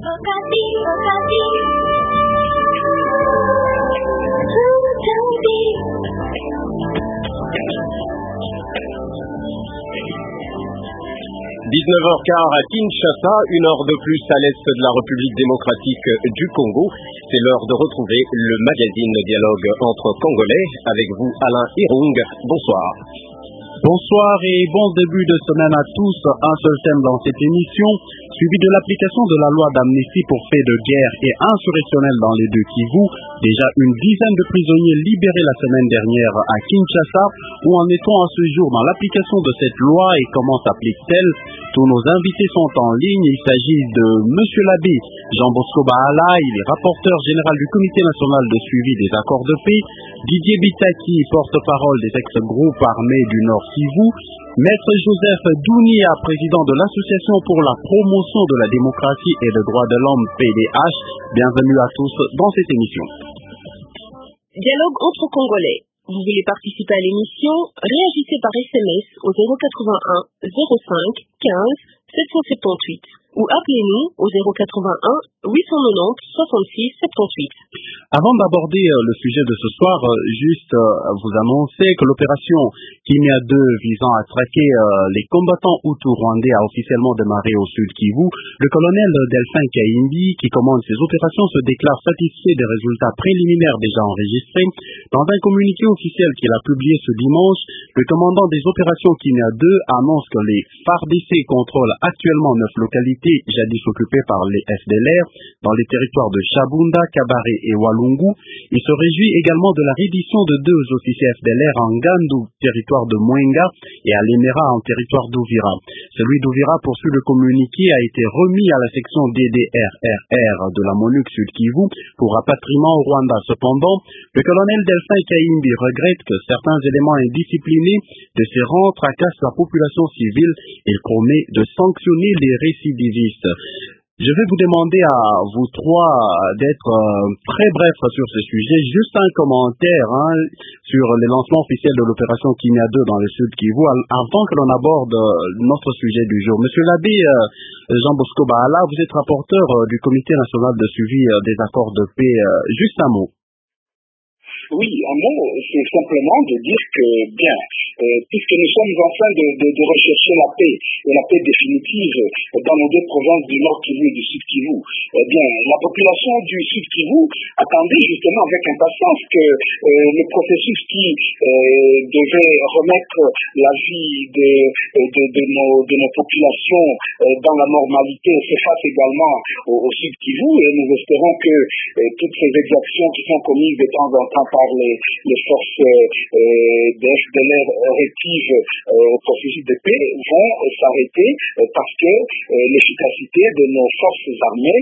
19h15 à Kinshasa, une heure de plus à l'est de la République démocratique du Congo. C'est l'heure de retrouver le magazine Dialogue entre Congolais. Avec vous, Alain Irung. Bonsoir. Bonsoir et bon début de semaine à tous. Un seul thème dans cette émission, suivi de l'application de la loi d'amnistie pour faits de guerre et insurrectionnels dans les deux Kivu. Déjà une dizaine de prisonniers libérés la semaine dernière à Kinshasa. Où en est-on à ce jour dans l'application de cette loi et comment s'applique-t-elle? Tous nos invités sont en ligne. Il s'agit de Monsieur l'abbé Jean Bosco Bahala, il est rapporteur général du Comité national de suivi des accords de paix. Didier Bitaki, porte-parole des ex-groupes armés du Nord Kivu. Maître Joseph Dounia, président de l'Association pour la promotion de la démocratie et des droits de l'homme PDH. Bienvenue à tous dans cette émission. Dialogue entre Congolais. Vous voulez participer à l'émission? Réagissez par SMS au 081 05 15 778 ou appelez-nous au 081 890 66 78. Avant d'aborder le sujet de ce soir, juste vous annoncer que l'opération Kimia 2 visant à traquer les combattants hutus rwandais a officiellement démarré au sud Kivu. Le colonel Delphin Kaimbi, qui commande ces opérations, se déclare satisfait des résultats préliminaires déjà enregistrés. Dans un communiqué officiel qu'il a publié ce dimanche, le commandant des opérations Kimia 2 annonce que les FARDC contrôlent actuellement 9 localités jadis occupées par les FDLR dans les territoires de Chabunda, Kabare et Walungu. Il se réjouit également de la reddition de 2 officiers FDLR en Gandu, territoire de Mwenga, et à Lemera, en territoire d'Ouvira. Celui d'Ouvira, poursuit le communiqué, a été remis à la section DDRRR de la MONUC Sud Kivu pour rapatriement au Rwanda. Cependant, le colonel Delphin Kaimbi regrette que certains éléments indisciplinés de ces rangs tracassent la population civile et promet de sanctionner les récidivistes. Je vais vous demander à vous trois d'être très brefs sur ce sujet. Juste un commentaire sur les lancements officiels de l'opération Kimia 2 dans le sud Kivu avant que l'on aborde notre sujet du jour. Monsieur l'abbé Jean Bosco Bahala, vous êtes rapporteur du Comité national de suivi des accords de paix. Juste un mot. Oui, un mot, c'est simplement de dire que, bien, puisque nous sommes en train de rechercher la paix, et la paix définitive dans nos 2 provinces du Nord Kivu et du Sud Kivu, eh bien, la population du Sud Kivu attendait justement avec impatience que le processus qui devait remettre la vie de nos populations dans la normalité se fasse également au Sud Kivu, et nous espérons que toutes ces exactions qui sont commises de temps en temps par les forces des FDLR rétives au processus de paix vont s'arrêter parce que l'efficacité de nos forces armées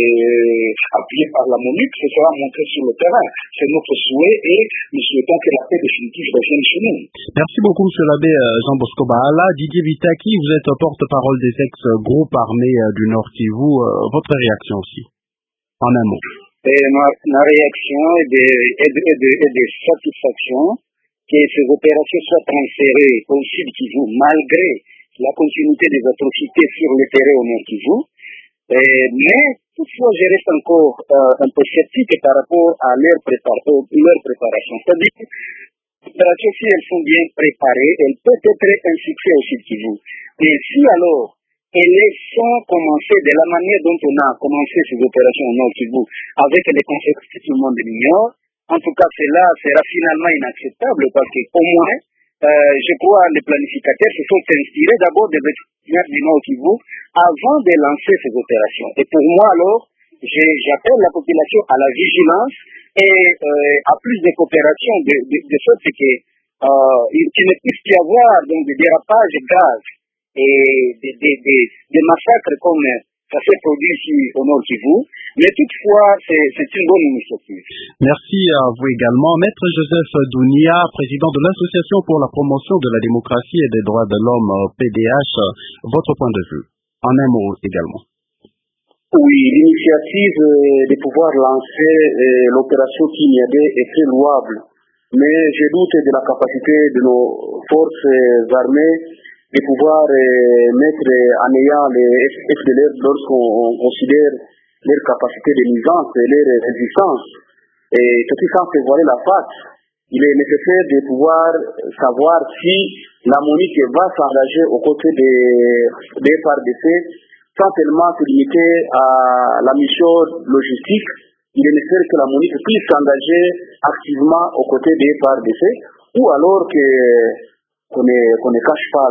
appuyées par la MONUC se sera montrée sur le terrain. C'est notre souhait et nous souhaitons que la paix définitive revienne chez nous. Merci beaucoup, monsieur l'abbé Jean Bosco Bahala. Didier Bitaki, vous êtes porte-parole des ex-groupes armés du Nord Kivu. Votre réaction aussi, en un mot. Ma réaction est de satisfaction que ces opérations soient transférées au Sud Kivu malgré la continuité des atrocités sur le terrain au Nord Kivu. Mais toutefois, je reste encore un peu sceptique par rapport à leur préparation. C'est-à-dire que les opérations, si elles sont bien préparées, elles peuvent être un succès au Sud Kivu. Et si alors elles sont commencées de la manière dont on a commencé ces opérations au Nord Kivu, avec les conséquences que tout le monde ignore, en tout cas cela sera finalement inacceptable parce qu'au moins, je crois les planificateurs se sont inspirés d'abord des vétérinaires du Nord Kivu avant de lancer ces opérations. Et pour moi alors, j'appelle la population à la vigilance et à plus de coopération de sorte qu'il ne puisse y avoir donc des dérapages graves et des massacres comme ça s'est produit ici au Nord Kivu, mais toutefois c'est une bonne initiative. Merci à vous également. Maître Joseph Dounia, président de l'Association pour la promotion de la démocratie et des droits de l'homme PDH, votre point de vue, en un mot également. Oui, l'initiative de pouvoir lancer l'opération Kimia 2 est très louable, mais je doute de la capacité de nos forces armées de pouvoir mettre en ayant les FDLR lorsqu'on considère leur capacité de nuisance et leur résistance. Et surtout sans se voiler la face, il est nécessaire de pouvoir savoir si la MONUC va s'engager aux côtés des FARDC sans seulement se limiter à la mission logistique. Il est nécessaire que la MONUC puisse s'engager activement aux côtés des FARDC, ou alors qu'on ne cache pas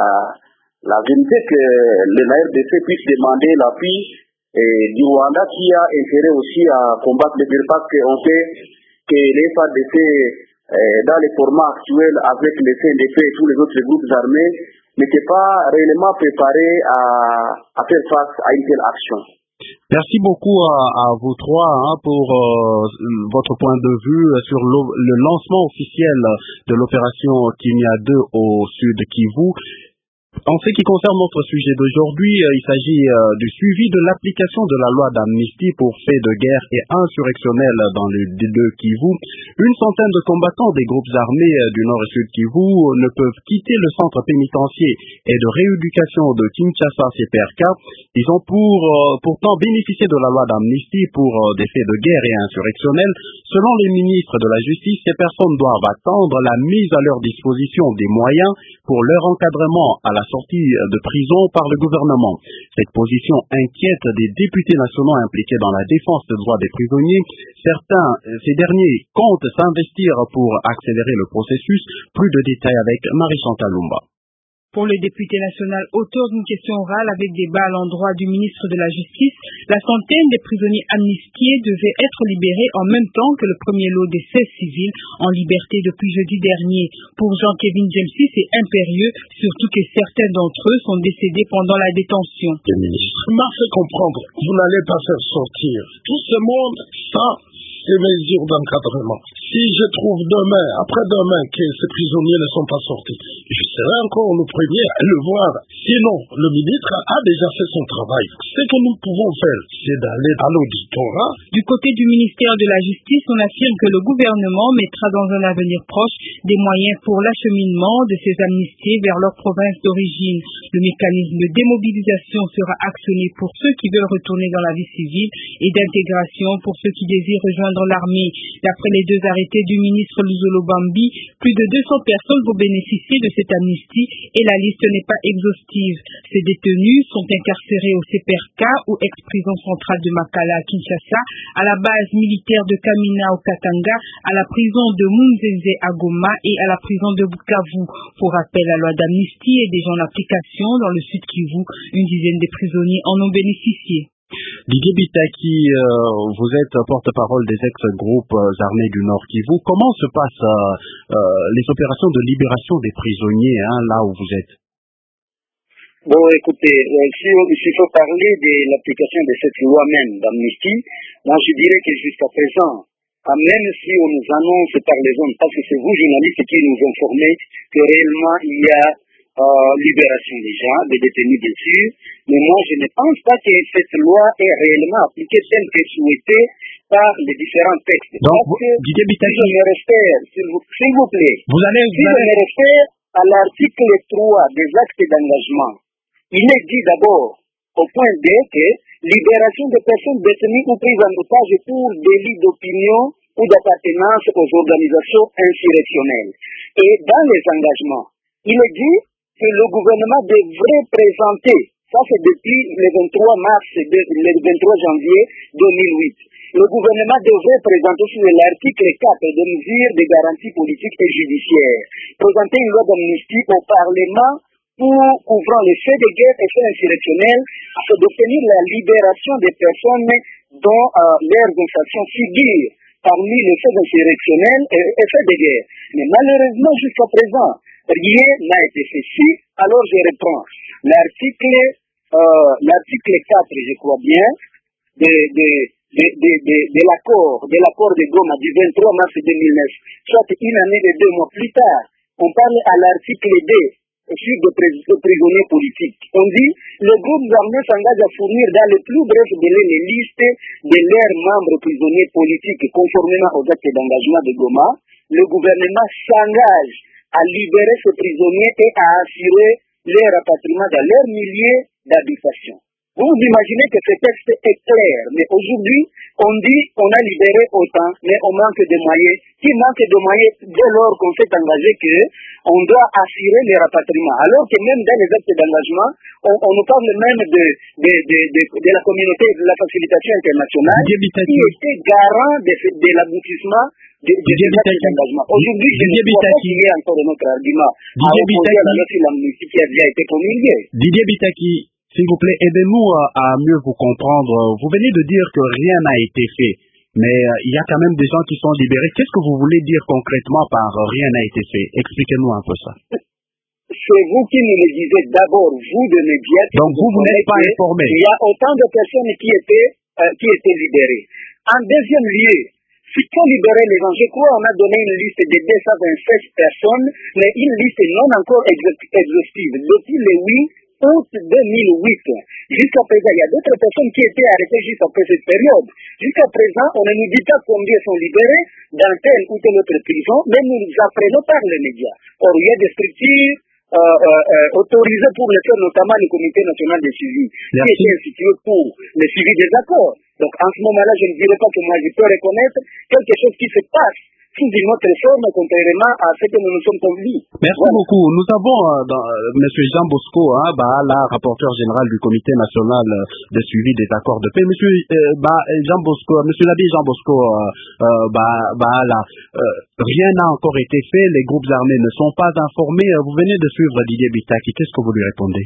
la vérité, que le RDC puisse demander l'appui du Rwanda, qui a intérêt aussi à combattre les guerres, parce qu'on sait que les FARDC, dans les formats actuels, avec les CNDP et tous les autres groupes armés, n'étaient pas réellement préparés à faire face à une telle action. Merci beaucoup à vous trois pour votre point de vue sur le lancement officiel de l'opération Kimia 2 au sud Kivu. En ce qui concerne notre sujet d'aujourd'hui, il s'agit du suivi de l'application de la loi d'amnistie pour faits de guerre et insurrectionnels dans le Kivu. Une centaine de combattants des groupes armés du Nord et Sud Kivu ne peuvent quitter le centre pénitentiaire et de rééducation de Kinshasa CPRK. Ils ont pourtant bénéficié de la loi d'amnistie pour des faits de guerre et insurrectionnels. Selon les ministres de la Justice, ces personnes doivent attendre la mise à leur disposition des moyens pour leur encadrement à la sortie de prison par le gouvernement. Cette position inquiète des députés nationaux impliqués dans la défense des droits des prisonniers. Ces derniers comptent s'investir pour accélérer le processus. Plus de détails avec Marie-Chantal Lumba. Pour le député national auteur d'une question orale avec débat à l'endroit du ministre de la Justice, la centaine des prisonniers amnistiés devaient être libérés en même temps que le premier lot des 16 civils en liberté depuis jeudi dernier. Pour Jean-Kevin James, c'est impérieux, surtout que certains d'entre eux sont décédés pendant la détention. Le ministre m'a fait comprendre, vous n'allez pas faire sortir tout ce monde sans ces mesures d'encadrement. Si je trouve demain, après-demain, que ces prisonniers ne sont pas sortis, je serai encore le premier à le voir. Sinon, le ministre a déjà fait son travail. Ce que nous pouvons faire, c'est d'aller à l'auditorat. Du côté du ministère de la Justice, on affirme que le gouvernement mettra dans un avenir proche des moyens pour l'acheminement de ces amnistiés vers leur province d'origine. Le mécanisme de démobilisation sera actionné pour ceux qui veulent retourner dans la vie civile et d'intégration pour ceux qui désirent rejoindre l'armée. D'après les deux arrêtés du ministre Luzolo Bambi, plus de 200 personnes vont bénéficier de cette amnistie et la liste n'est pas exhaustive. Ces détenus sont incarcérés au CPRK ou ex-prison centrale de Makala à Kinshasa, à la base militaire de Kamina au Katanga, à la prison de Munzenze à Goma et à la prison de Bukavu. Pour rappel, la loi d'amnistie est déjà en application dans le Sud Kivu. Une dizaine de prisonniers en ont bénéficié. Didier Bitaki, vous êtes porte-parole des ex-groupes armés du Nord Kivu. Comment se passent les opérations de libération des prisonniers là où vous êtes? Bon, écoutez, s'il faut parler de l'application de cette loi même d'amnistie, moi je dirais que jusqu'à présent, même si on nous annonce par les ondes, parce que c'est vous journalistes qui nous informez que réellement il y a libération des gens, des détenus bien sûr, mais moi je ne pense pas que cette loi est réellement appliquée telle que souhaitée par les différents textes. Donc, Didier Bitaki, si je me réfère, s'il vous plaît, je me réfère à l'article 3 des actes d'engagement, il est dit d'abord au point D que libération des personnes détenues ou prises en otage pour délit d'opinion ou d'appartenance aux organisations insurrectionnelles. Et dans les engagements, il est dit que le gouvernement devrait présenter, ça c'est depuis le 23 janvier 2008, le gouvernement devrait présenter sur l'article 4 des mesures de garantie politique et judiciaire, présenter une loi d'amnistie au Parlement pour couvrant les faits de guerre et faits insurrectionnels afin d'obtenir la libération des personnes dont leurs infractions figurent parmi les faits insurrectionnels et faits de guerre. Mais malheureusement, jusqu'à présent, rien n'a été fait. Si, alors je reprends l'article 4, je crois bien, de l'accord de Goma du 23 mars 2009, soit une année et 2 mois plus tard. On parle à l'article 2 sur des prisonniers politiques. On dit le groupe armé s'engage à fournir dans le plus bref délai les listes de leurs membres prisonniers politiques conformément aux actes d'engagement de Goma. Le gouvernement s'engage à libérer ces prisonniers et à assurer leur rapatriement dans leur milieu d'habitation. Vous imaginez que ce texte est clair, mais aujourd'hui, on dit qu'on a libéré autant, mais on manque de moyens. Qui manque de moyens dès lors qu'on s'est engagé qu'on doit assurer les rapatriements. Alors que même dans les actes d'engagement, on nous parle même de la communauté de la facilitation internationale qui était garant de l'aboutissement des actes d'engagement. Aujourd'hui, je ne crois pas qu'il y ait encore un autre argument à opposer à l'amnistie qui a déjà été promulguée. Didier Bitaki, s'il vous plaît, aidez-nous à mieux vous comprendre. Vous venez de dire que rien n'a été fait, mais il y a quand même des gens qui sont libérés. Qu'est-ce que vous voulez dire concrètement par rien n'a été fait? Expliquez-nous un peu ça. C'est vous qui nous le disiez d'abord, vous de médias. Donc vous n'êtes pas informé. Il y a autant de personnes qui étaient libérées. En deuxième lieu, s'il faut libérer les gens, je crois qu'on a donné une liste de 226 personnes, mais une liste non encore exhaustive. Depuis le 8 août 2008. Jusqu'à présent, il y a d'autres personnes qui étaient arrêtées juste après cette période. Jusqu'à présent, on ne nous dit pas combien sont libérés dans telle ou telle autre prison, mais nous apprenons par les médias. Or, il y a des structures autorisées pour le faire, notamment le Comité national des suivis, qui était institué pour le suivi des accords. Donc, en ce moment-là, je ne dirais pas que moi, je peux reconnaître quelque chose qui se passe sous une autre forme, contrairement à ce que nous nous sommes convenus. Merci beaucoup. Nous avons M. Jean Bosco Baala, rapporteur général du Comité national de suivi des accords de paix. Monsieur Jean Bosco, Monsieur l'abbé Jean Bosco Baala, rien n'a encore été fait, les groupes armés ne sont pas informés. Vous venez de suivre Didier Bitaki, qu'est-ce que vous lui répondez?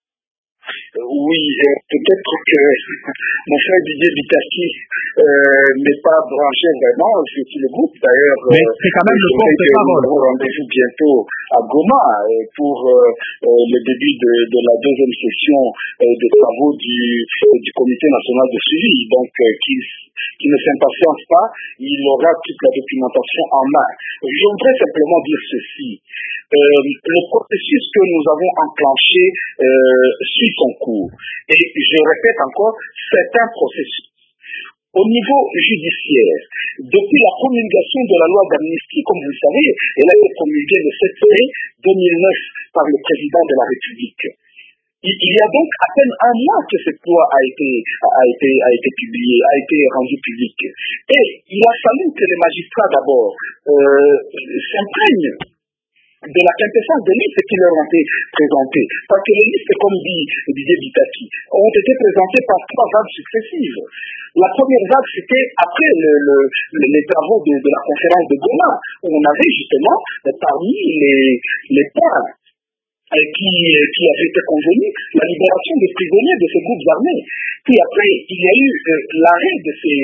Oui, peut-être que mon frère Didier Bitaki n'est pas branché vraiment sur le groupe. D'ailleurs, mais c'est quand même le porte-parole. Nous avons rendez-vous bientôt à Goma pour le début de la deuxième session des travaux du Comité national de suivi. Donc, qui ne s'impatiente pas, il aura toute la documentation en main. Je voudrais simplement dire ceci. Le processus que nous avons enclenché suit son cours. Et je répète encore, c'est un processus. Au niveau judiciaire, depuis la promulgation de la loi d'amnistie, comme vous le savez, elle a été promulguée le 7 mai 2009 par le président de la République. Il y a donc à peine un mois que cette loi a été publiée, a été rendue publique. Et il a fallu que les magistrats d'abord s'imprègnent de la quintessence des listes qui leur ont été présentées. Parce que les listes, comme dit Didier Bitaki, ont été présentées par 3 vagues successives. La première vague, c'était après les travaux de la conférence de Goma, où on avait justement parmi les points qui avait été convenu, la libération des prisonniers de ces groupes armés. Puis après, il y a eu l'arrêt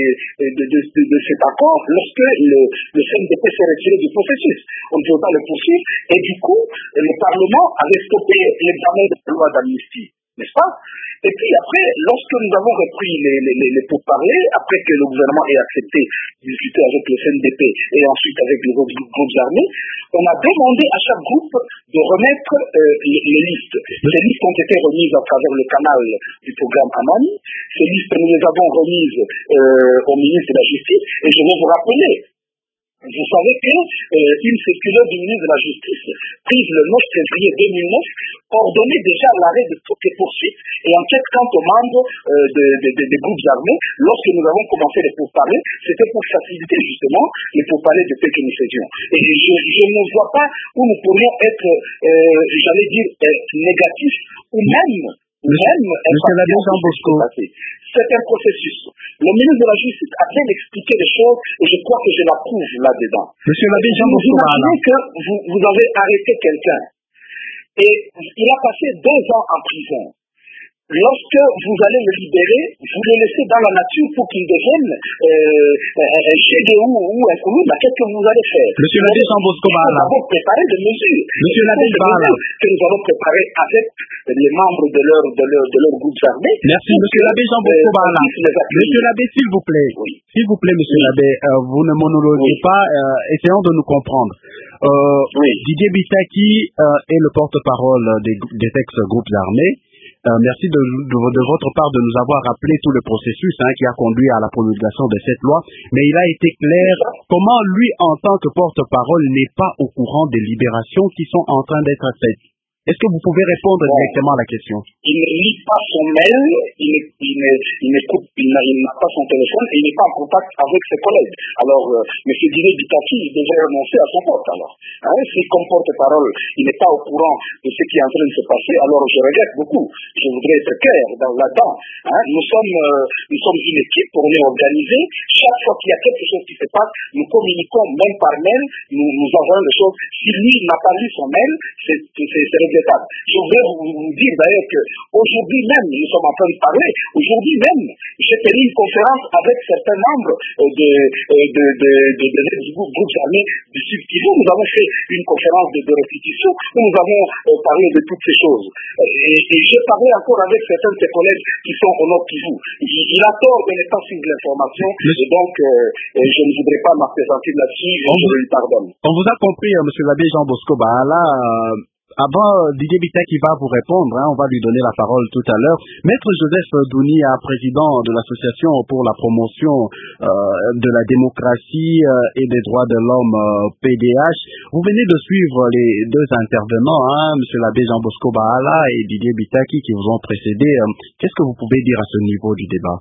de cet accord lorsque le CNDP s'est retiré du processus. On ne pouvait pas le poursuivre. Et du coup, le Parlement avait stoppé l'examen de la loi d'amnistie. N'est-ce pas? Et puis après, lorsque nous avons repris les pourparlers, après que le gouvernement ait accepté de discuter avec le CNDP et ensuite avec les autres groupes armés, on a demandé à chaque groupe de remettre les listes. Ces listes ont été remises à travers le canal du programme Amani. Ces listes, nous les avons remises au ministre de la Justice. Et je vais vous rappeler, vous savez qu'une circulaire du ministre de la Justice, prise le 9 février 2009, ordonnait déjà l'arrêt de toutes les poursuites et enquêtes quant aux membres des groupes armés. Lorsque nous avons commencé les pourparlers, c'était pour faciliter justement les pourparlers de paix que nous faisions. Et je ne vois pas où nous pourrions être, j'allais dire, négatifs ou même c'est un processus. Le ministre de la Justice a bien expliqué les choses et je crois que je l'approuve là-dedans. Monsieur l'abbé Jean Bosco, imaginez que vous avez arrêté quelqu'un et il a passé 2 ans en prison. Lorsque vous allez le libérer, vous le laissez dans la nature pour qu'il devienne chez des ou un courroux, qu'est-ce que vous allez faire? Monsieur l'abbé Jean Bosco, nous avons préparé des mesures. Monsieur l'abbé que nous avons préparé avec les membres de leur groupe armé. Merci, monsieur l'abbé Jean Bosco. Monsieur l'abbé, s'il vous plaît. Oui. S'il vous plaît, monsieur l'abbé, vous ne monologuez pas, essayons de nous comprendre. Didier Bitaki est le porte-parole des ex-groupes armés. Merci de votre part de nous avoir rappelé tout le processus qui a conduit à la promulgation de cette loi. Mais il a été clair comment lui, en tant que porte-parole, n'est pas au courant des libérations qui sont en train d'être faites. Est-ce que vous pouvez répondre directement à la question? Il ne lit pas son mail, il n'a pas son téléphone et il n'est pas en contact avec ses collègues. Alors, M. Didier Bitaki, il devrait renoncer à son poste alors. Si comme porte-parole, il n'est pas au courant de ce qui est en train de se passer, alors je regrette beaucoup. Je voudrais être clair là-dedans. Nous sommes une équipe, on est organisé. Chaque fois qu'il y a quelque chose qui se passe, nous communiquons même par mail, nous envoyons des choses. Si lui n'a pas lu son mail, c'est regrettable. Je voudrais vous dire d'ailleurs qu'aujourd'hui même, nous sommes en train de parler, aujourd'hui même, j'ai tenu une conférence avec certains membres du groupe armé du Sud Kivu. Nous avons fait une conférence de répétition où nous avons parlé de toutes ces choses. Et j'ai parlé encore avec certains de ses collègues qui sont au Nord Kivu. Il a tort de ne pas suivre l'information et donc je ne voudrais pas m'appesantir là-dessus et je lui pardonne. On vous a compris, M. l'abbé Jean Bosco Bahala. Avant, Didier Bitaki va vous répondre, on va lui donner la parole tout à l'heure. Maître Joseph Dounia, président de l'Association pour la promotion de la démocratie et des droits de l'homme, PDH, vous venez de suivre les deux intervenants, M. l'abbé Jean Bosco Bahala et Didier Bitaki qui vous ont précédé. Qu'est-ce que vous pouvez dire à ce niveau du débat?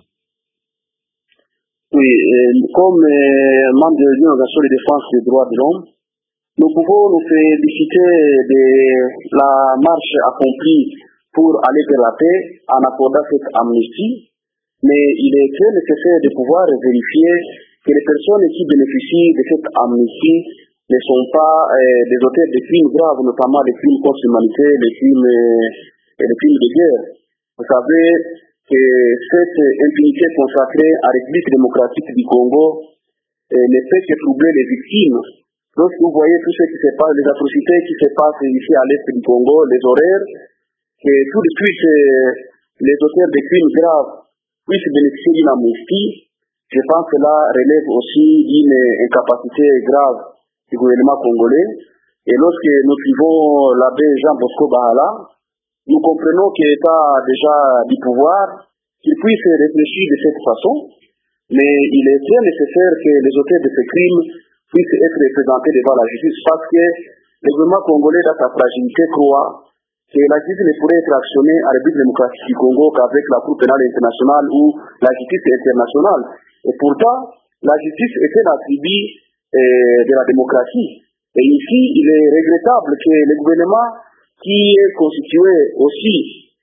Oui, comme membre de l'Organisation de défense des droits de l'homme, nous pouvons nous féliciter de la marche accomplie pour aller vers la paix en accordant cette amnistie, mais il est très nécessaire de pouvoir vérifier que les personnes qui bénéficient de cette amnistie ne sont pas des auteurs de crimes graves, notamment des crimes contre l'humanité, des crimes de guerre. Vous savez que cette impunité consacrée à la République démocratique du Congo ne fait que troubler les victimes. Lorsque vous voyez tout ce qui se passe, les atrocités qui se passent ici à l'est du Congo, les horaires, que tout de suite les auteurs de crimes graves puissent bénéficier d'une amnistie, je pense que cela relève aussi d'une incapacité grave du gouvernement congolais. Et lorsque nous suivons l'abbé Jean Bosco Bahala, nous comprenons qu'il est déjà du pouvoir, qu'il puisse réfléchir de cette façon, mais il est très nécessaire que les auteurs de ces crimes puissent être représentés devant la justice parce que le gouvernement congolais, dans sa fragilité, croit que la justice ne pourrait être actionnée à la République démocratique du Congo qu'avec la Cour pénale internationale ou la justice internationale. Et pourtant, la justice est un attribut de la démocratie. Et ici, il est regrettable que le gouvernement, qui est constitué aussi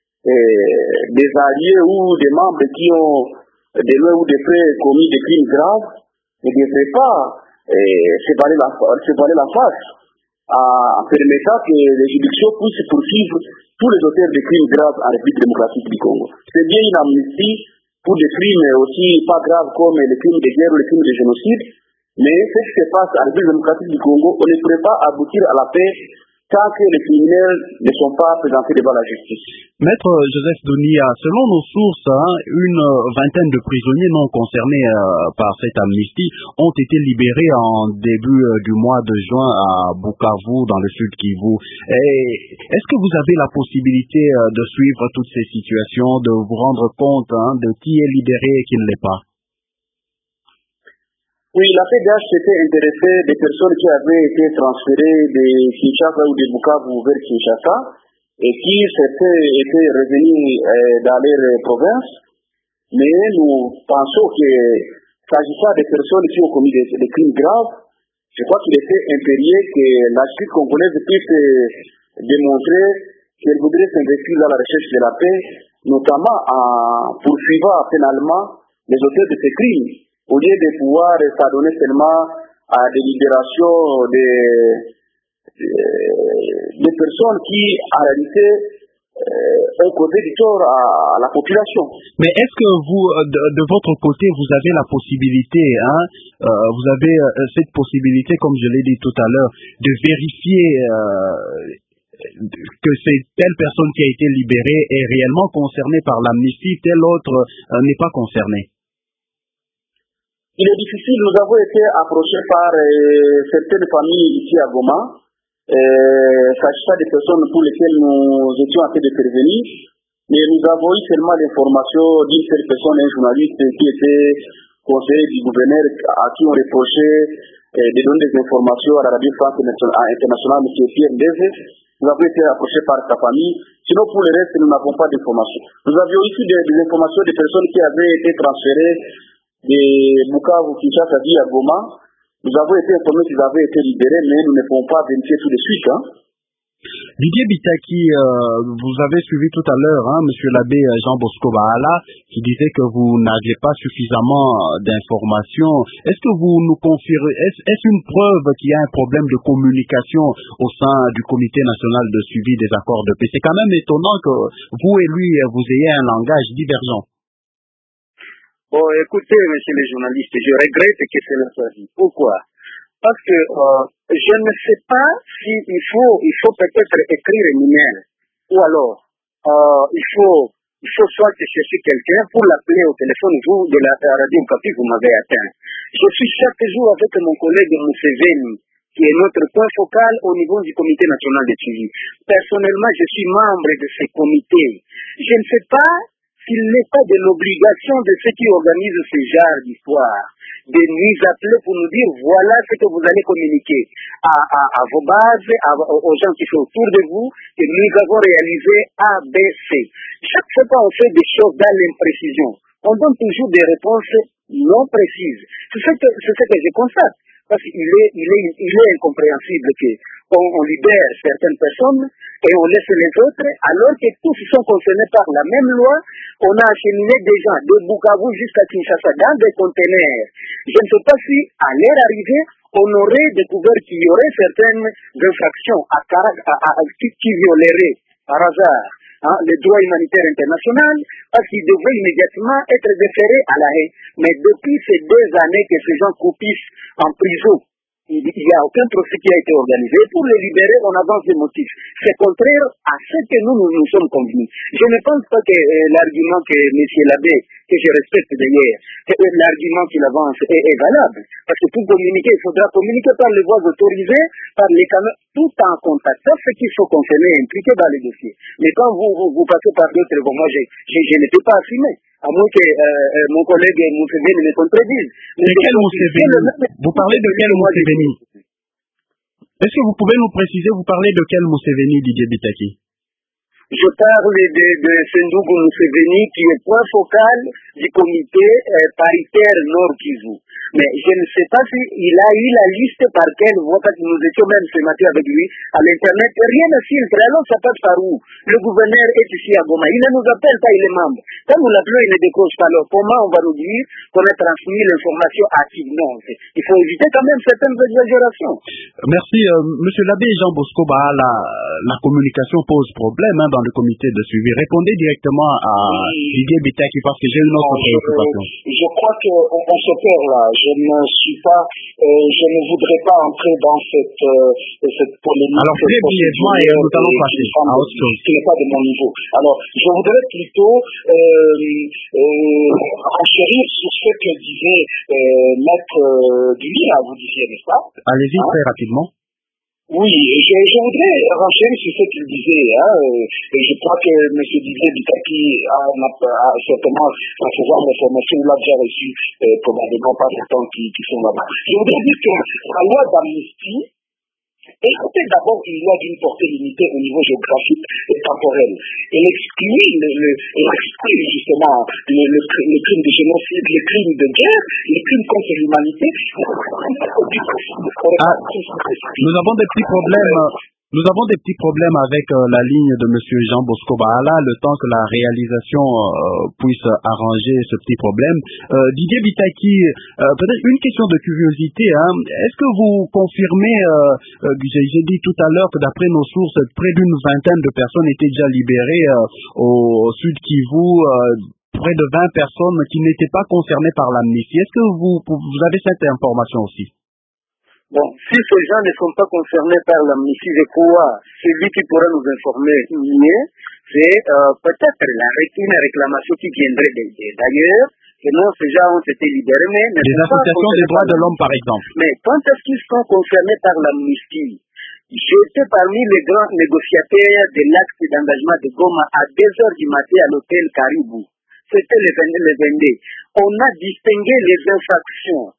des alliés ou des membres qui ont de loin ou de près commis des crimes graves, ne devrait pas se voiler la face en permettant que les juridictions puissent poursuivre tous les auteurs de crimes graves en République démocratique du Congo. C'est bien une amnistie pour des crimes aussi pas graves comme les crimes de guerre ou les crimes de génocide, mais ce qui se passe en République démocratique du Congo, on ne pourrait pas aboutir à la paix tant que les criminels ne sont pas présentés devant la justice. Maître Joseph Dounia, selon nos sources, une vingtaine de prisonniers non concernés par cette amnistie ont été libérés en début du mois de juin à Bukavu, dans le sud Kivu. Est-ce que vous avez la possibilité de suivre toutes ces situations, de vous rendre compte de qui est libéré et qui ne l'est pas? Oui, la PDH s'était intéressée des personnes qui avaient été transférées de Kinshasa ou de Bukavu vers Kinshasa et qui étaient revenus dans leur province. Mais nous pensons que, s'agissant des personnes qui ont commis des crimes graves, je crois qu'il était impérieux que la justice congolaise puisse démontrer qu'elle voudrait s'investir dans la recherche de la paix, notamment en poursuivant pénalement les auteurs de ces crimes, au lieu de pouvoir s'adonner seulement à des libérations des personnes qui, en réalité, ont causé du tort à la population. Mais est-ce que vous, de votre côté, vous avez la possibilité, vous avez cette possibilité, comme je l'ai dit tout à l'heure, de vérifier que c'est telle personne qui a été libérée est réellement concernée par l'amnistie, telle autre n'est pas concernée? Il est difficile, nous avons été approchés par certaines familles ici à Goma, s'agissant des personnes pour lesquelles nous étions en train de prévenir, mais nous avons eu seulement l'information d'une seule personne, un journaliste qui était conseiller du gouverneur à qui on reprochait de donner des informations à la radio France internationale, M. Pierre Ndeze, nous avons été approchés par sa famille. Sinon, pour le reste, nous n'avons pas d'informations. Nous avions aussi des informations des personnes qui avaient été transférées de Bukavu, Kinshasa, à Goma. Nous avons été informés qu'ils avaient été libérés, mais nous ne pouvons pas vérifier tout de suite. Didier Bitaki, vous avez suivi tout à l'heure, Monsieur l'abbé Jean Bosco Bahala, qui disait que vous n'aviez pas suffisamment d'informations. Est-ce que vous nous confirmez, est-ce une preuve qu'il y a un problème de communication au sein du Comité national de suivi des accords de paix? C'est quand même étonnant que vous et lui, vous ayez un langage divergent. Oh, écoutez, messieurs les journalistes, je regrette que cela soit dit. Pourquoi? Parce que je ne sais pas si il faut peut-être écrire un email, ou alors il faut soit chercher quelqu'un pour l'appeler au téléphone. Vous de la radio Okapi, vous m'avez atteint. Je suis chaque jour avec mon collègue Museveni, qui est notre point focal au niveau du Comité national de suivi. Personnellement, je suis membre de ce comité. Je ne sais pas s'il n'est pas de l'obligation de ceux qui organisent ce genre d'histoire de nous appeler pour nous dire voilà ce que vous allez communiquer à vos bases, aux gens qui sont autour de vous, que nous avons réalisé A, B, C. Chaque fois qu'on fait des choses dans l'imprécision, on donne toujours des réponses non précises. C'est ce que je constate. Parce qu'il est incompréhensible qu'on libère certaines personnes et on laisse les autres, alors que tous sont concernés par la même loi. On a acheminé des gens de Bukavu jusqu'à Kinshasa dans des conteneurs. Je ne sais pas si, à leur arrivée, on aurait découvert qu'il y aurait certaines infractions qui violeraient par hasard le droit humanitaire international, parce qu'il devrait immédiatement être déféré à la haie. Mais depuis ces 2 années que ces gens croupissent en prison, il n'y a aucun procès qui a été organisé. Pour les libérer, on avance des motifs. C'est contraire à ce que nous sommes convenus. Je ne pense pas que l'argument que M. l'abbé, que je respecte d'ailleurs, l'argument qu'il avance est valable. Parce que pour communiquer, il faudra communiquer par les voies autorisées, par les canaux, tout en contactant ceux qui sont concernés et impliqués dans les dossiers. Mais quand vous passez par d'autres, moi je ne peux pas assumer. À moins que mon collègue Museveni me contredise. Vous parlez de quel Museveni? Est-ce que vous pouvez nous préciser, vous parlez de quel Museveni, Didier Bitaki? Je parle de Sendougou Museveni, qui est point focal du comité paritaire Nord Kivu. Mais je ne sais pas s'il a eu la liste par laquelle nous étions même ce matin avec lui à l'internet. Rien ne filtre. Alors ça passe par où? Le gouverneur est ici à Goma. Il ne nous appelle pas, il est membre. Quand nous l'appelons, il ne décroche pas. Alors comment on va nous dire qu'on a transmis l'information à qui? Non. Il faut éviter quand même certaines exagérations. Merci. Monsieur l'abbé Jean Bosco Bahala, la communication pose problème dans le comité de suivi. Répondez directement à Didier Bitaki parce que j'ai une autre préoccupation. Je crois qu'on se perd là. Je ne voudrais pas entrer dans cette polémique. Alors très brièvement, et nous allons passer à autre chose. Qui n'est pas de mon niveau. Alors, je voudrais plutôt enchérir sur ce que disait Maître Dulia, vous disiez, n'est-ce pas? Allez-y très rapidement. Oui, je voudrais renchérir sur ce qu'il disait. Et je crois que M. Didier Bitaki a certainement recevoir l'information, il l'a déjà reçu probablement par les temps qui sont là-bas. Je voudrais dire que la loi d'amnistie, écoutez, d'abord, il y a d'une portée limitée au niveau géographique et temporel. Elle exclut justement le crime de génocide, les crimes de guerre, les crimes contre l'humanité. Nous avons des petits problèmes. Nous avons des petits problèmes avec la ligne de M. Jean Bosco Bahala, le temps que la réalisation puisse arranger ce petit problème. Didier Bitaki, peut-être une question de curiosité. Est-ce que vous confirmez, j'ai dit tout à l'heure que d'après nos sources, près d'une vingtaine de personnes étaient déjà libérées au sud Kivu, près de 20 personnes qui n'étaient pas concernées par l'amnistie. Est-ce que vous avez cette information aussi? Bon, si ces gens ne sont pas concernés par l'amnistie, de quoi celui qui pourra nous informer mieux, c'est peut-être une réclamation qui viendrait d'ailleurs, que non, ces gens ont été libérés, mais les associations des droits de l'homme, par exemple. Mais quand est-ce qu'ils sont concernés par l'amnistie? J'étais parmi les grands négociateurs de l'acte d'engagement de Goma à 2 heures du matin à l'hôtel Caribou. C'était le 22. On a distingué les infractions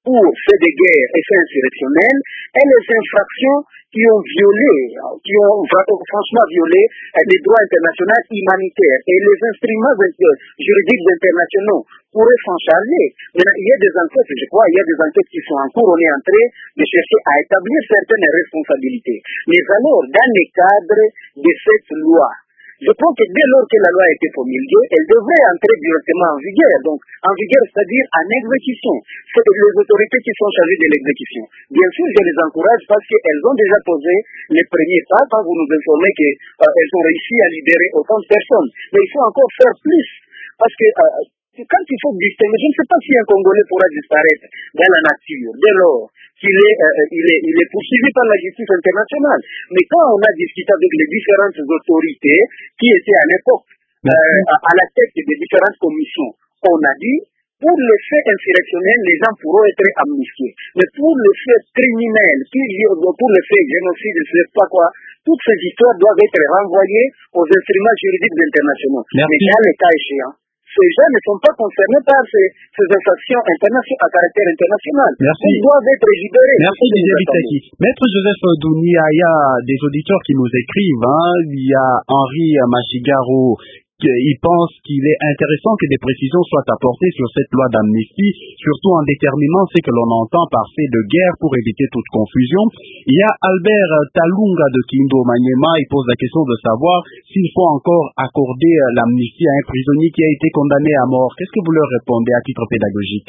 pour faits de guerre et faits insurrectionnels, et les infractions qui ont franchement violé les droits internationaux humanitaires. Et les instruments juridiques internationaux pourraient s'en charger. Maintenant, il y a des enquêtes, je crois, il y a des enquêtes qui sont en cours. On est en train de chercher à établir certaines responsabilités. Mais alors, dans le cadre de cette loi, je pense que dès lors que la loi a été promulguée, elle devrait entrer directement en vigueur. Donc, en vigueur, c'est-à-dire en exécution. C'est les autorités qui sont chargées de l'exécution. Bien sûr, je les encourage parce qu'elles ont déjà posé les premiers pas quand vous nous informez qu'elles ont réussi à libérer autant de personnes. Mais il faut encore faire plus. Parce que quand il faut distinguer, je ne sais pas si un Congolais pourra disparaître dans la nature, dès lors qu'il est poursuivi par la justice internationale. Mais quand on a discuté avec les différentes autorités qui étaient à l'époque à la tête des différentes commissions, on a dit, pour les faits insurrectionnels, les gens pourront être amnistiés. Mais pour les faits criminels, pour les faits génocide, je ne sais pas quoi, toutes ces histoires doivent être renvoyées aux instruments juridiques internationaux. Mais dans les cas échéants, ces gens ne sont pas concernés par ces infractions à caractère international. Merci. Ils doivent être libérés. Merci Didier Bitaki. Maître Joseph Dounia, il y a des auditeurs qui nous écrivent. Il y a Henri Machigaro. Il pense qu'il est intéressant que des précisions soient apportées sur cette loi d'amnistie, surtout en déterminant ce que l'on entend par fait de guerre pour éviter toute confusion. Il y a Albert Talunga de Kindo Maniema, il pose la question de savoir s'il faut encore accorder l'amnistie à un prisonnier qui a été condamné à mort. Qu'est-ce que vous leur répondez à titre pédagogique?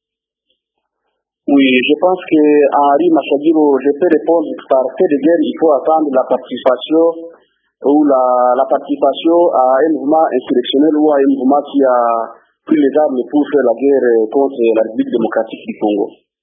Oui, je pense que Henri Machagiro, je peux répondre par fait de guerre, il faut attendre la participation ou la participation à un mouvement insurrectionnel ou à un mouvement qui a pris les armes pour faire la guerre contre la République démocratique du Congo.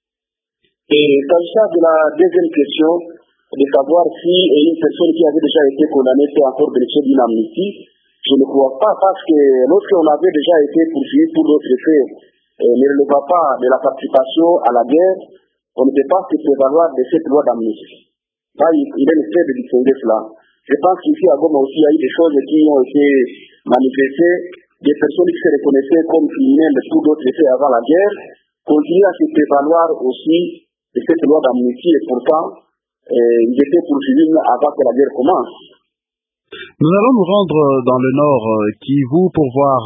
Et s'agissant de la deuxième question, de savoir si une personne qui avait déjà été condamnée peut encore bénéficier d'une amnistie, je ne crois pas, parce que lorsqu'on avait déjà été poursuivi pour d'autres faits, ne relevant pas de la participation à la guerre, on ne peut pas se prévaloir de cette loi d'amnistie. Là, il est nécessaire de distinguer cela. Je pense qu'ici à Goma aussi, il y a eu des choses qui ont été manifestées, des personnes qui se reconnaissaient comme criminelles pour d'autres faits avant la guerre, continuent à se prévaloir aussi de cette loi d'amnistie et pourtant, ils étaient poursuivis avant que la guerre commence. Nous allons nous rendre dans le nord Kivu pour voir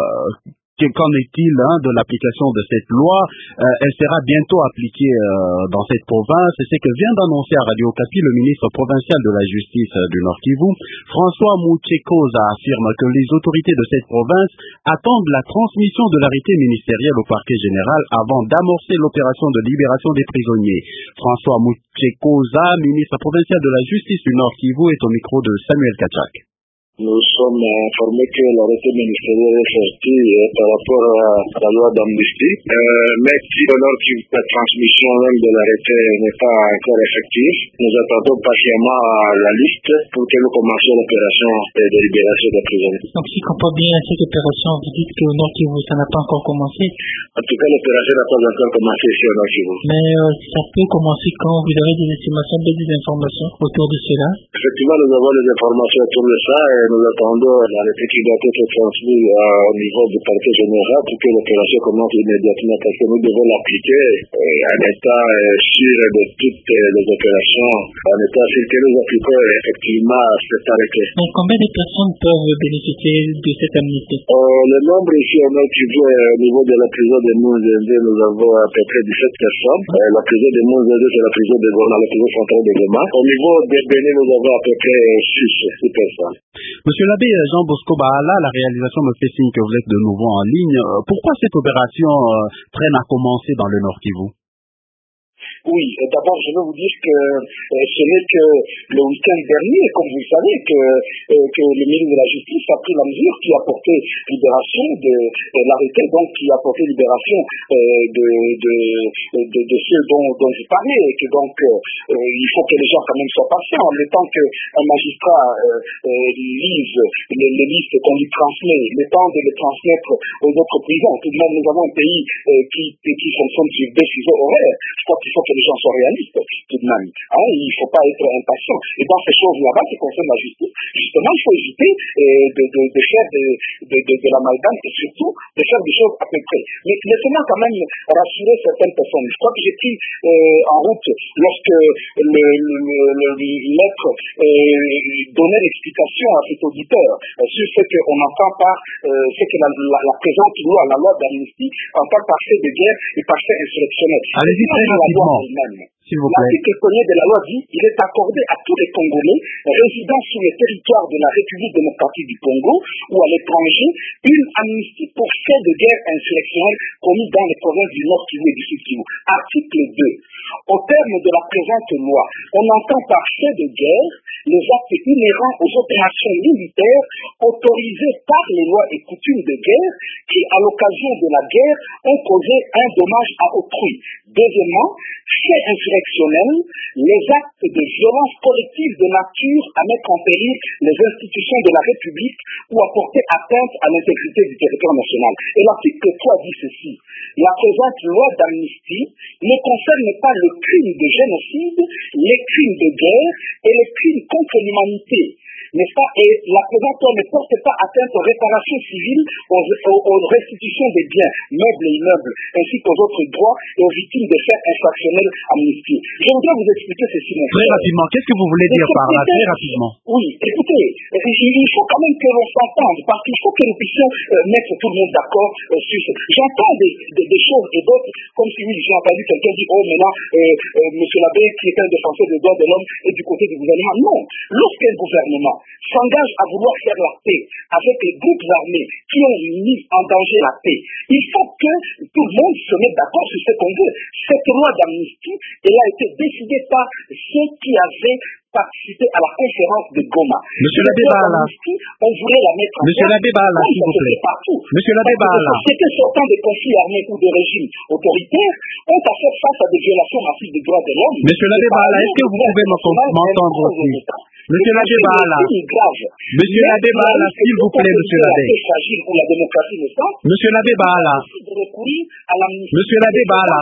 qu'en est-il de l'application de cette loi. Elle sera bientôt appliquée dans cette province. C'est ce que vient d'annoncer à Radio Okapi le ministre provincial de la Justice du Nord Kivu. François Mouchekoza affirme que les autorités de cette province attendent la transmission de l'arrêté ministériel au parquet général avant d'amorcer l'opération de libération des prisonniers. François Mouchekoza, ministre provincial de la Justice du Nord Kivu, est au micro de Samuel Kachak. Nous sommes informés que l'arrêté ministériel est sorti par rapport à la loi d'amnistie, mais si la transmission même de l'arrêté n'est pas encore effective, nous attendons patiemment la liste pour que nous commencions l'opération de libération des prisonniers. Donc si je comprends bien cette opération, vous dites qu'au Nord Kivu, ça n'a pas encore commencé? En tout cas, l'opération n'a pas encore commencé ici au Nord Kivu. Mais ça peut commencer quand vous avez des estimations, des informations autour de cela? Effectivement, nous avons des informations autour de ça et nous attendons l'arrêté qui doit être transmis au niveau du parquet général pour que l'opération commence immédiatement parce que nous devons l'appliquer en état sûr de toutes les opérations, en état sûr que nous appliquons effectivement cet arrêté. Donc combien de personnes peuvent bénéficier de cette amnistie? Le nombre ici au Nord Kivu, au niveau de la prison de Mounzende, nous avons à peu près 17 personnes. La prison de Mounzende, c'est la prison de Goma, la prison centrale de Goma. Au niveau des Bénin, nous avons à peu près 6 personnes. Monsieur l'abbé Jean Bosco Bahala, la réalisation me fait signe que vous êtes de nouveau en ligne. Pourquoi cette opération traîne à commencer dans le Nord Kivu? Oui, d'abord je veux vous dire que ce n'est que le week-end dernier, comme vous le savez, que le ministre de la Justice a pris la mesure qui a porté libération de l'arrêté, donc qui a porté libération de ceux dont je parlais, et que donc il faut que les gens quand même soient patients, le temps qu'un magistrat lise les listes qu'on lui transmet, le temps de les transmettre aux autres prisons. Tout de même, nous avons un pays qui fonctionne sur des fuseaux horaires. Je crois qu'il faut que les gens soient réalistes, tout de même. Hein, il ne faut pas être impatient. Et dans ces choses là-bas qui concernent la justice, justement, il faut éviter de faire de l'amalgame et surtout de faire des choses à peu près. Mais laissez-moi quand même rassurer certaines personnes. Je crois que j'ai pris en route lorsque le maître donnait l'explication à cet auditeur sur ce qu'on entend par ce que la présente loi, la loi d'amnistie, entend par fait de guerre et par fait insurrectionnel. Allez-y très rapidement, s'il vous plaît. L'article 1er de la loi dit qu'il est accordé à tous les Congolais résidant sur le territoire de la République démocratique du Congo ou à l'étranger une amnistie pour fait de guerre insurrectionnelle commis dans les provinces du Nord Kivu et du Sud Kivu. Article 2. Au terme de la présente loi, on entend par fait de guerre les actes inhérents aux opérations militaires autorisées par les lois et coutumes de guerre qui, à l'occasion de la guerre, ont causé un dommage à autrui. Deuxièmement, fait insurrectionnel, les actes de violence collective de nature à mettre en péril les institutions de la République ou à porter atteinte à l'intégrité du territoire national. Et l'article 3 dit ceci: la présente loi d'amnistie ne concerne pas le crime de génocide, les crimes de guerre et les crimes contre l'humanité, n'est-ce pas? Et la présente loi ne porte pas atteinte aux réparations civiles, aux restitutions des biens, meubles et immeubles, ainsi qu'aux autres droits et aux victimes de faits infractionnels amnistiés. Je voudrais vous expliquer ceci, mon frère. Très rapidement, qu'est-ce que vous voulez dire par là? Très rapidement. Oui, écoutez, il faut quand même que l'on s'entende, parce qu'il faut que nous puissions mettre tout le monde d'accord sur ce. J'entends des choses et d'autres, comme si oui, j'ai entendu quelqu'un dire, oh maintenant, monsieur l'abbé, qui est un défenseur des droits de l'homme, est du côté du gouvernement. Non, lorsqu'un gouvernement s'engage à vouloir faire la paix avec les groupes armés qui ont mis en danger la paix, il faut que tout le monde se mette d'accord sur ce qu'on veut. Cette loi d'amnistie, elle a été décidée par ceux qui avaient participé à la conférence de Goma. Monsieur l'abbé Bahala, on voulait la mettre en place. Monsieur l'abbé Bahala, s'il vous plaît. Monsieur l'abbé Bahala. Les sociétés sortant des conflits armés ou de régimes autoritaires ont à faire face à des violations massives des droits de l'homme. Monsieur l'abbé Bahala, est-ce que vous pouvez m'entendre aussi? Monsieur l'abbé Bahala. Monsieur l'abbé Bahala, s'il vous plaît, monsieur l'abbé. Monsieur l'abbé Bahala. Monsieur l'abbé Bahala.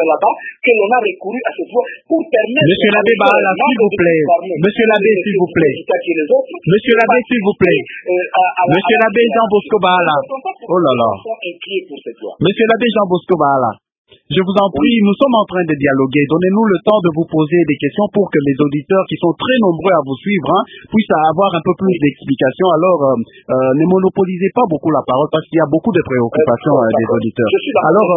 Monsieur l'abbé Bahala, s'il vous plaît. Monsieur l'abbé, s'il vous plaît. Monsieur l'abbé, s'il vous plaît. Monsieur l'abbé Jean Bosco Bahala. Oh là là. Monsieur l'abbé Jean Bosco Bahala. Je vous en prie, nous sommes en train de dialoguer. Donnez-nous le temps de vous poser des questions pour que les auditeurs qui sont très nombreux à vous suivre puissent avoir un peu plus d'explications. Alors, ne monopolisez pas beaucoup la parole parce qu'il y a beaucoup de préoccupations des auditeurs. Alors,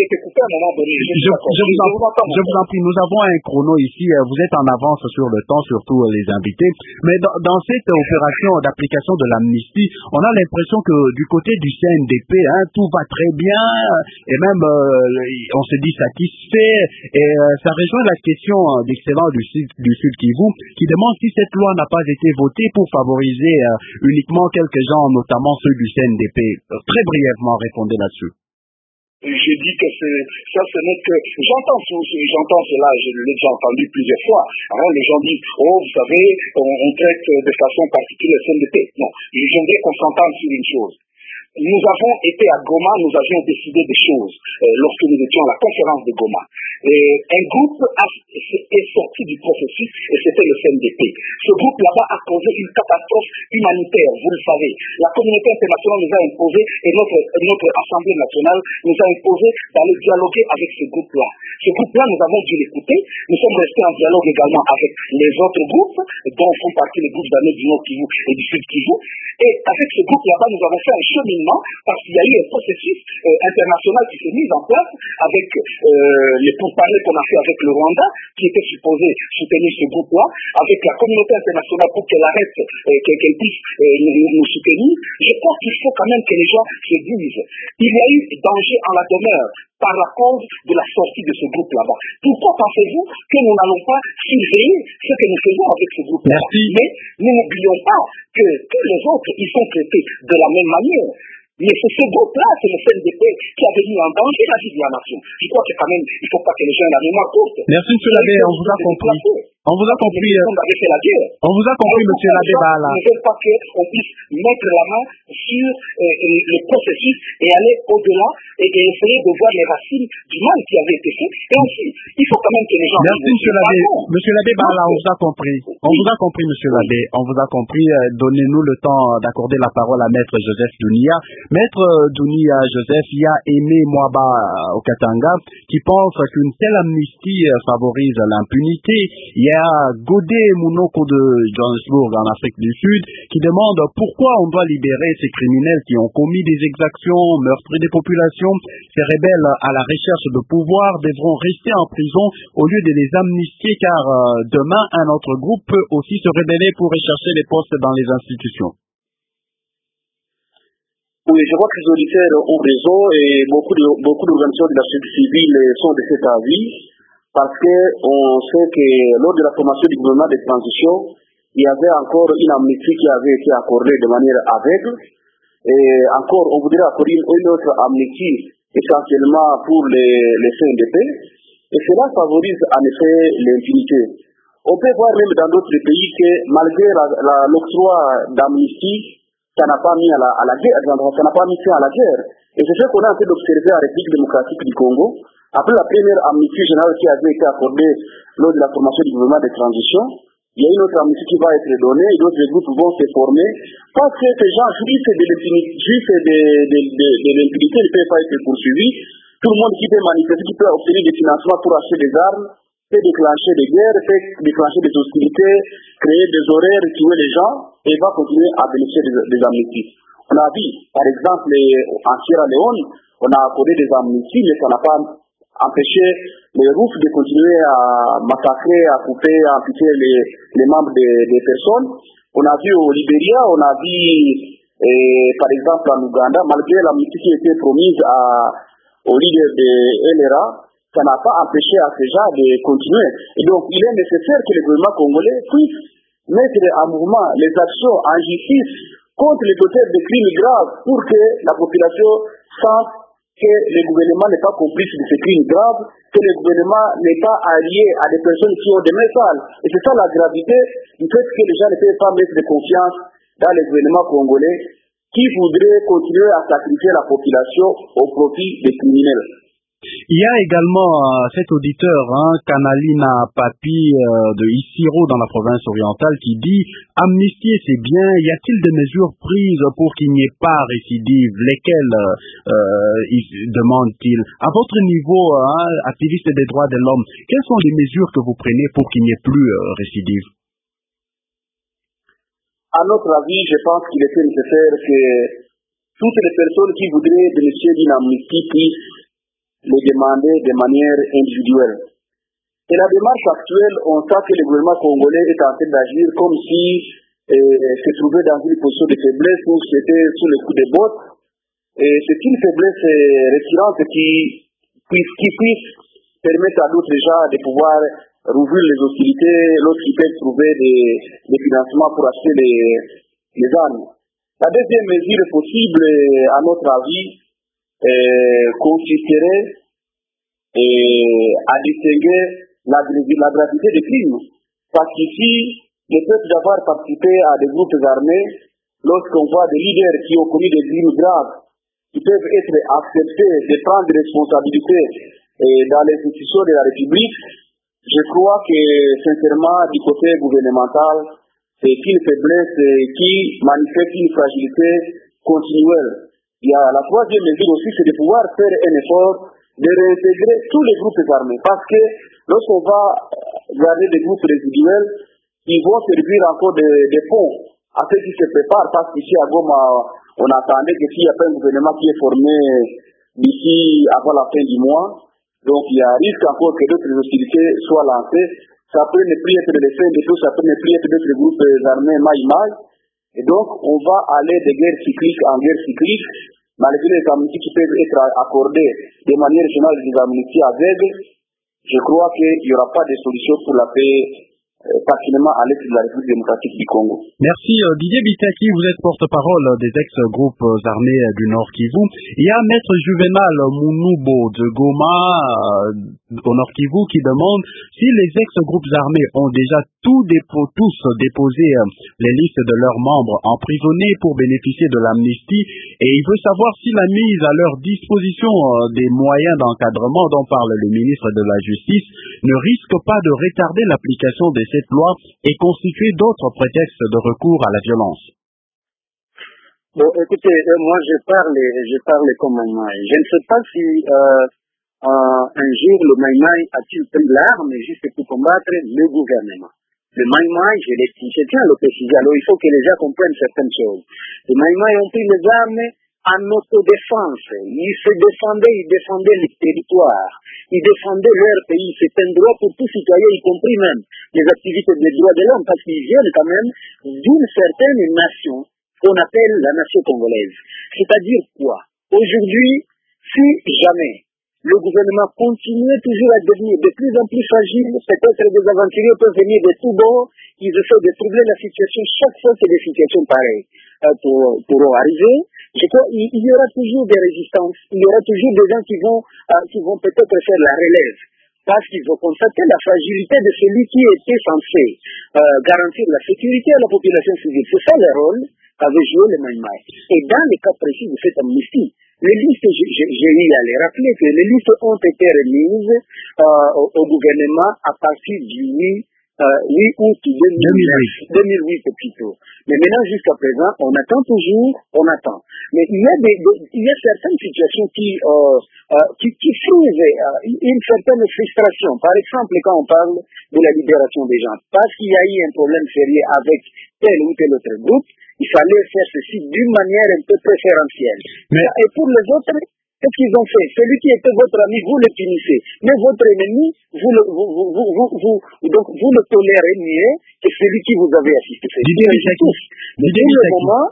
je vous en prie, nous avons un chrono ici. Vous êtes en avance sur le temps, surtout les invités. Mais dans cette opération d'application de l'amnistie, on a l'impression que du côté du CNDP, tout va très bien et même on se dit satisfait, et ça rejoint la question d'excellence du Sud Kivu qui demande si cette loi n'a pas été votée pour favoriser uniquement quelques gens, notamment ceux du CNDP. Très brièvement, répondez là-dessus. Je dis que ça, ce n'est que... J'entends cela, je l'ai déjà entendu plusieurs fois. Alors, les gens disent, oh, vous savez, on traite de façon particulière le CNDP. Non, j'aimerais qu'on s'entende sur une chose. Nous avons été à Goma, nous avions décidé des choses lorsque nous étions à la conférence de Goma. Un groupe est sorti du processus et c'était le CNDP. Ce groupe là-bas a causé une catastrophe humanitaire, vous le savez. La communauté internationale nous a imposé et notre Assemblée nationale nous a imposé d'aller dialoguer avec ce groupe-là. Ce groupe-là, nous avons dû l'écouter. Nous sommes restés en dialogue également avec les autres groupes, dont font partie les groupes armés du Nord Kivu et du Sud Kivu. Et avec ce groupe là-bas, nous avons fait un cheminement parce qu'il y a eu un processus international qui s'est mis en place avec les pourparlers qu'on a fait avec le Rwanda, qui était supposé soutenir ce groupe-là, avec la communauté internationale pour qu'elle arrête, qu'elle puisse nous soutenir. Je crois qu'il faut quand même que les gens se disent, il y a eu danger en la demeure par la cause de la sortie de ce groupe là-bas. Pourquoi pensez-vous que nous n'allons pas surveiller ce que nous faisons avec ce groupe là? Mais nous n'oublions pas que tous les autres, ils sont traités de la même manière. Mais c'est ce groupe-là, c'est le CNDP qui a mis en danger la vie de la nation. Je crois que quand même, il ne faut pas que les gens aient la mémoire courte. Merci, M. l'abbé, on vous a compris. On vous a compris, on vous a compris, monsieur l'abbé Bala. Ils ne veulent pas qu'on puisse mettre la main sur le processus et aller au-delà et essayer de voir les racines du mal qui avait été fait. Et aussi, il faut quand même que les gens... Merci, monsieur l'abbé. Monsieur l'abbé Bala, on vous a compris. On vous a compris, monsieur l'abbé. On vous a compris. Donnez-nous le temps d'accorder la parole à Maître Joseph Dounia. Maître Dounia Joseph, il y a Aimé Mwaba au Katanga qui pense qu'une telle amnistie favorise l'impunité. Il y a Godé Mounoko de Johannesburg en Afrique du Sud qui demande pourquoi on doit libérer ces criminels qui ont commis des exactions, meurtri des populations. Ces rebelles à la recherche de pouvoir devront rester en prison au lieu de les amnistier car demain un autre groupe peut aussi se rebeller pour rechercher les postes dans les institutions. Oui, je crois que les auditeurs ont raison et beaucoup d'organisations de la société civile sont de cet avis parce que on sait que lors de la formation du gouvernement de transition, il y avait encore une amnistie qui avait été accordée de manière aveugle et encore on voudrait accorder une autre amnistie essentiellement pour les CNDP et cela favorise en effet l'impunité. On peut voir même dans d'autres pays que malgré l'octroi d'amnistie, ça n'a pas mis à la guerre, ça n'a pas mis fin à la guerre. Et c'est ce qu'on a en train d'observer à la République démocratique du Congo. Après la première amnistie générale qui avait été accordée lors de la formation du gouvernement de transition, il y a une autre amnistie qui va être donnée et d'autres groupes vont se former parce que ces gens jouissent de l'impunité ne peuvent pas être poursuivis. Tout le monde qui peut manifester, qui peut obtenir des financements pour acheter des armes, peut déclencher des guerres, peut déclencher des hostilités, créer des horaires, tuer les gens et va continuer à bénéficier des amnisties. On a vu, par exemple, en Sierra Leone, on a accordé des amnisties, mais ça n'a pas empêché les Roufs de continuer à massacrer, à couper, à amputer les membres des personnes. On a vu au Libéria, on a vu, par exemple, en Ouganda, malgré l'amnistie qui était promise au leader de LRA, ça n'a pas empêché à ces gens de continuer. Et donc, il est nécessaire que le gouvernement congolais puisse mettre en mouvement les actions en justice contre les auteurs de crimes graves pour que la population sente que le gouvernement n'est pas complice de ces crimes graves, que le gouvernement n'est pas allié à des personnes qui ont des mains sales. Et c'est ça la gravité du fait que les gens ne peuvent pas mettre de confiance dans le gouvernement congolais qui voudrait continuer à sacrifier la population au profit des criminels. Il y a également cet auditeur, Kanalina Papi de Isiro dans la province orientale qui dit « Amnistier c'est bien, y a-t-il des mesures prises pour qu'il n'y ait pas récidive? Lesquelles demande-t-il? À votre niveau, activiste des droits de l'homme, quelles sont les mesures que vous prenez pour qu'il n'y ait plus récidive? » À notre avis, je pense qu'il était nécessaire que toutes les personnes qui voudraient bénéficier d'une amnistie puissent le demander de manière individuelle. Et la démarche actuelle, on sent que le gouvernement congolais est en train d'agir comme si se trouvait dans une position de faiblesse ou c'était sous le coup des bottes. Et c'est une faiblesse récurrente qui puisse permettre à d'autres gens de pouvoir rouvrir les hostilités lorsqu'ils peuvent trouver des financements pour acheter les armes. La deuxième mesure possible, à notre avis, consisterait à distinguer la gravité des crimes. Parce qu'ici, le fait d'avoir participé à des groupes armés, lorsqu'on voit des leaders qui ont commis des crimes graves, qui peuvent être acceptés de prendre des responsabilités dans les institutions de la République, je crois que, sincèrement, du côté gouvernemental, c'est une faiblesse qui manifeste une fragilité continuelle. Il y a la troisième mesure aussi, c'est de pouvoir faire un effort de réintégrer tous les groupes armés. Parce que lorsqu'on va garder des groupes résiduels, ils vont servir encore des ponts à ceux qui se préparent. Parce qu'ici à Goma, on attendait que s'il n'y a pas un gouvernement qui est formé d'ici avant la fin du mois, donc il y a un risque encore que d'autres hostilités soient lancées. Ça peut ne plus être de l'effet de tout, ça peut ne plus être d'autres groupes armés maï-maï. Et donc, on va aller de guerre cyclique en guerre cyclique, malgré les amnisties qui peuvent être accordées de manière générale, des amnisties aveugles. Je crois qu'il n'y aura pas de solution pour la paix particulièrement à l'est de la République démocratique du Congo. Merci Didier Bitaki, vous êtes porte-parole des ex-groupes armés du Nord Kivu. Il y a Maître Juvenal Munubo de Goma au Nord Kivu qui demande si les ex-groupes armés ont déjà tous déposé les listes de leurs membres emprisonnés pour bénéficier de l'amnistie, et il veut savoir si la mise à leur disposition des moyens d'encadrement dont parle le ministre de la Justice ne risque pas de retarder l'application de cette loi et constituer d'autres prétextes de recours à la violence. Bon, écoutez, moi je parle comme un maï. Je ne sais pas si un jour le maï a-t-il pris l'arme juste pour combattre le gouvernement. Le maï, je tiens à le préciser, alors il faut que les gens comprennent certaines choses. Les maï ont pris les armes en autodéfense. Ils se défendaient, ils défendaient les territoires. Ils défendaient leur pays. C'est un droit pour tout citoyen, y compris même les activités des droits de l'homme, parce qu'ils viennent quand même d'une certaine nation qu'on appelle la nation congolaise. C'est-à-dire quoi? Aujourd'hui, si jamais le gouvernement continue toujours à devenir de plus en plus fragile, peut-être des aventuriers peuvent venir de tous bords, ils essaient de troubler la situation chaque fois que des situations pareilles pourront arriver. Je crois qu'il y aura toujours des résistances, il y aura toujours des gens qui vont peut-être faire la relève, parce qu'ils vont constater la fragilité de celui qui était censé garantir la sécurité à la population civile. C'est ça le rôle qu'avait joué le Maïmaï. Et dans le cas précis de cette amnistie, les listes, j'ai eu à les rappeler que les listes ont été remises au gouvernement à partir du 8 août 2008 plutôt. Mais maintenant, jusqu'à présent, on attend toujours, on attend. Mais il y a certaines situations qui trouvent une certaine frustration. Par exemple, quand on parle de la libération des gens, parce qu'il y a eu un problème sérieux avec tel ou tel autre groupe, il fallait faire ceci d'une manière un peu préférentielle. Et pour les autres, qu'est-ce qu'ils ont fait? Celui qui était votre ami, vous le punissez. Mais votre ennemi, vous le tolérez mieux que celui qui vous avait assisté. Mais pour le moment,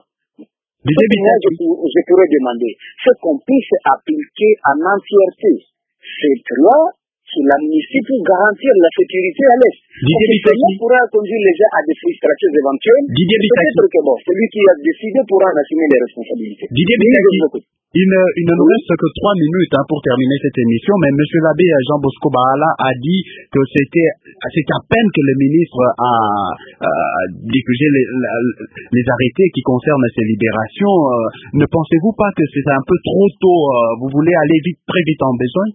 je pourrais demander, c'est qu'on puisse appliquer en entièreté cette loi sur l'amnistie pour garantir la sécurité à l'Est. Cela pourra conduire les gens à des frustrations éventuelles. Peut-être que celui qui a décidé pourra en assumer les responsabilités. Il ne nous reste que 3 minutes pour terminer cette émission, mais M. l'abbé Jean Bosco Bahala a dit que c'est à peine que le ministre a diffusé les arrêtés qui concernent ces libérations. Ne pensez-vous pas que c'est un peu trop tôt? Vous voulez aller très vite en besoin?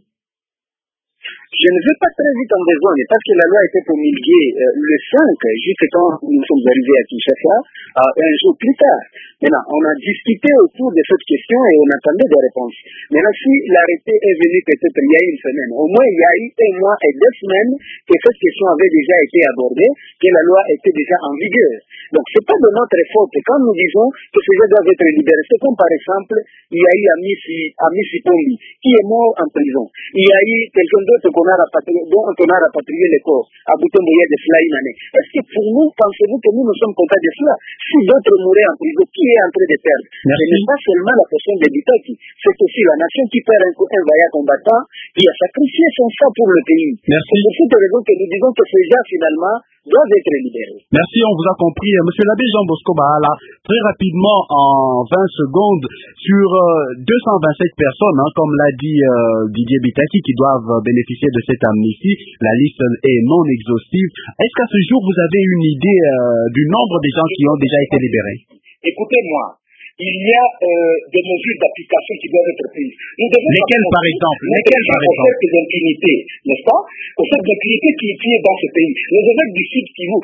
Je ne vais pas très vite en besogne, parce que la loi a été promulguée le 5, juste quand nous sommes arrivés à Kinshasa, un jour plus tard. Maintenant, on a discuté autour de cette question et on attendait des réponses. Maintenant, si l'arrêté est venu peut-être il y a une semaine, au moins il y a eu 1 mois et 2 semaines que cette question avait déjà été abordée, que la loi était déjà en vigueur. Donc, c'est pas de notre faute quand nous disons que ces gens doivent être libérés. C'est comme par exemple, il y a eu Amissi Pombi, qui est mort en prison. Il y a eu quelqu'un d'autre dont on a rapatrié les corps à Butemboya de Flaïmané. Est-ce que pour nous, pensez-vous que nous sommes contents de cela? Si d'autres mouraient en prison, qui est en train de perdre? Ce n'est pas seulement la personne de Bitaki, c'est aussi la nation qui perd un vaillant combattant qui a sacrifié son sang pour le pays. C'est pour cette raison que nous disons que ces gens, finalement, doivent être libérés. Merci, on vous a compris. Monsieur l'abbé Jean Bosco Bahala, très rapidement, en 20 secondes, sur 227 personnes, comme l'a dit Didier Bitaki, qui doivent bénéficier de cette amnistie, la liste est non exhaustive. Est-ce qu'à ce jour, vous avez une idée du nombre de gens qui ont déjà été libérés? Écoutez-moi, il y a des mesures d'application qui doivent être prises. Lesquelles, par exemple? Au fait d'impunité, n'est-ce pas? Au fait d'impunité qui est dans ce pays. Les évêques du Sud Kivu,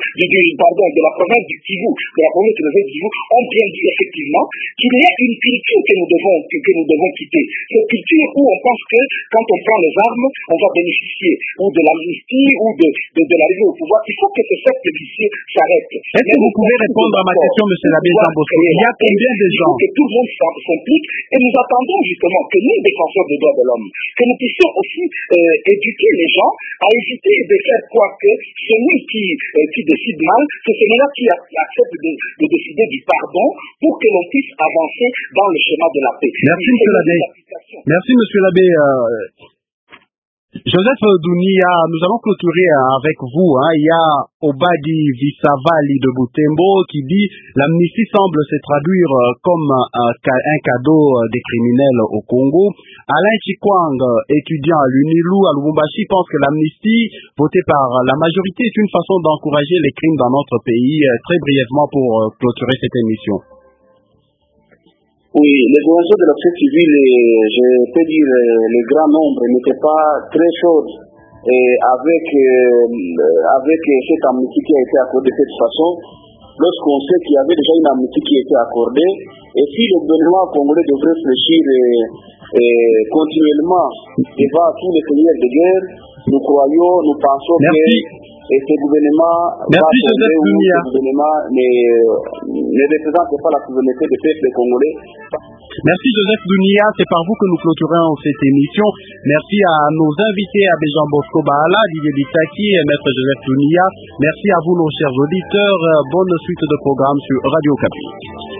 de la province du Kivu, de la province de l'Est Kivu, ont bien dit effectivement qu'il y a une culture que nous devons quitter. Cette culture où on pense que quand on prend les armes, on va bénéficier ou de l'amnistie ou de l'arrivée au pouvoir. Il faut que ce cercle vicieux s'arrête. Est-ce que vous pouvez répondre à ma question, monsieur l'abbé Jean Bosco? Il y a combien de gens? Que tout le monde s'implique et nous attendons justement que nous, défenseurs des droits de l'homme, que nous puissions aussi éduquer les gens à éviter de faire quoi que celui qui décide mal, c'est celui-là qui accepte de décider du pardon pour que l'on puisse avancer dans le chemin de la paix. Merci, monsieur l'abbé. Merci, monsieur l'abbé. Joseph Dounia, nous allons clôturer avec vous. Il y a Obadi Visavali de Butembo qui dit l'amnistie semble se traduire comme un cadeau des criminels au Congo. Alain Chikwang, étudiant à l'UNILU à Lubumbashi, pense que l'amnistie votée par la majorité est une façon d'encourager les crimes dans notre pays. Très brièvement pour clôturer cette émission. Oui, les organisations de la société civile, je peux dire, le grand nombre n'étaient pas très chaudes avec cette amnistie qui a été accordée de cette façon, lorsqu'on sait qu'il y avait déjà une amnistie qui a été accordée, et si le gouvernement congolais devrait réfléchir continuellement devant tous les seigneurs de guerre, nous pensons que ce gouvernement ne représente pas la souveraineté des peuples congolais. Merci Joseph Dounia, c'est par vous que nous clôturons cette émission. Merci à nos invités, Abbé Jean Bosco Bahala, Didier Bitaki et Maître Joseph Dounia. Merci à vous nos chers auditeurs. Bonne suite de programme sur Radio Okapi.